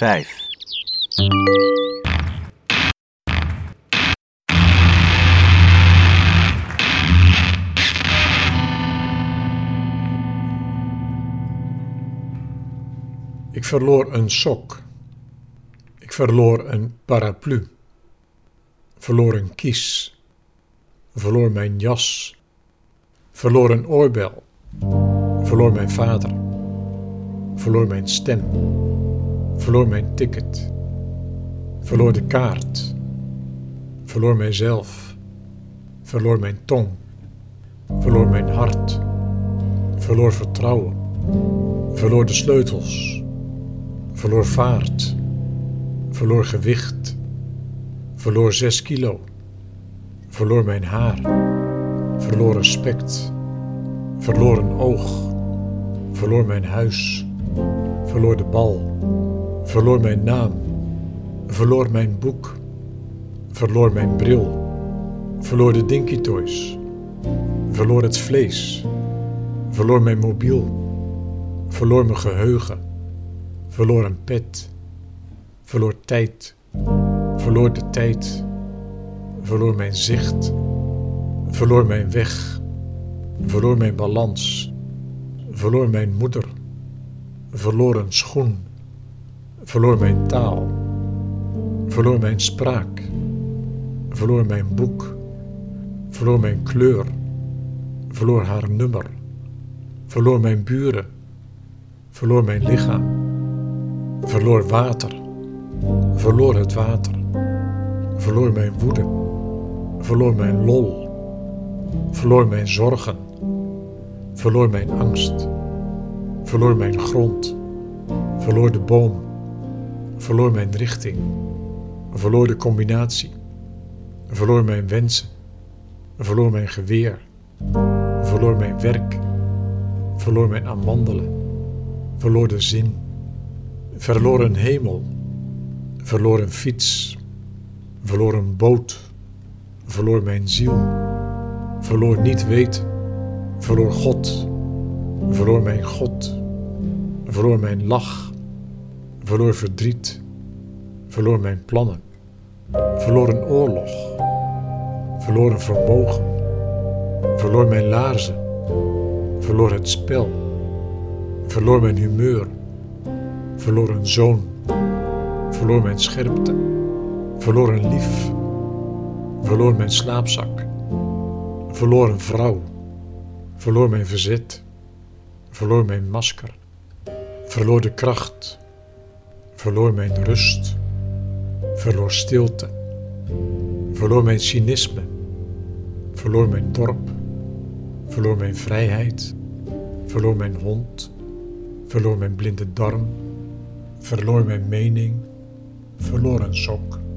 5. Ik verloor een sok. Ik verloor een paraplu. Verloor een kies. Verloor mijn jas. Verloor een oorbel. Verloor mijn vader. Verloor mijn stem. Verloor mijn ticket. Verloor de kaart. Verloor mijzelf. Verloor mijn tong. Verloor mijn hart. Verloor vertrouwen. Verloor de sleutels. Verloor vaart. Verloor gewicht. Verloor 6 kilo. Verloor mijn haar. Verloor respect. Verloor een oog. Verloor mijn huis. Verloor de bal. Verloor mijn naam. Verloor mijn boek. Verloor mijn bril. Verloor de Dinky Toys. Verloor het vlees. Verloor mijn mobiel. Verloor mijn geheugen. Verloor een pet. Verloor tijd. Verloor de tijd. Verloor mijn zicht. Verloor mijn weg. Verloor mijn balans. Verloor mijn moeder. Verloor een schoen. Verloor mijn taal. Verloor mijn spraak. Verloor mijn boek. Verloor mijn kleur. Verloor haar nummer. Verloor mijn buren. Verloor mijn lichaam. Verloor water. Verloor het water. Verloor mijn woede. Verloor mijn lol. Verloor mijn zorgen. Verloor mijn angst. Verloor mijn grond. Verloor de boom. Verloor mijn richting. Verloor de combinatie. Verloor mijn wensen. Verloor mijn geweer. Verloor mijn werk. Verloor mijn amandelen. Verloor de zin. Verloor een hemel. Verloor een fiets. Verloor een boot. Verloor mijn ziel. Verloor niet weten. Verloor God. Verloor mijn God. Verloor mijn lach. Verloor verdriet. Verloor mijn plannen. Verloor een oorlog. Verloor een vermogen. Verloor mijn laarzen. Verloor het spel. Verloor mijn humeur. Verloor een zoon. Verloor mijn scherpte. Verloor een lief. Verloor mijn slaapzak. Verloor een vrouw. Verloor mijn verzet. Verloor mijn masker. Verloor de kracht. Verloor mijn rust. Verloor stilte. Verloor mijn cynisme. Verloor mijn dorp. Verloor mijn vrijheid. Verloor mijn hond. Verloor mijn blinde darm. Verloor mijn mening. Verloor een sok.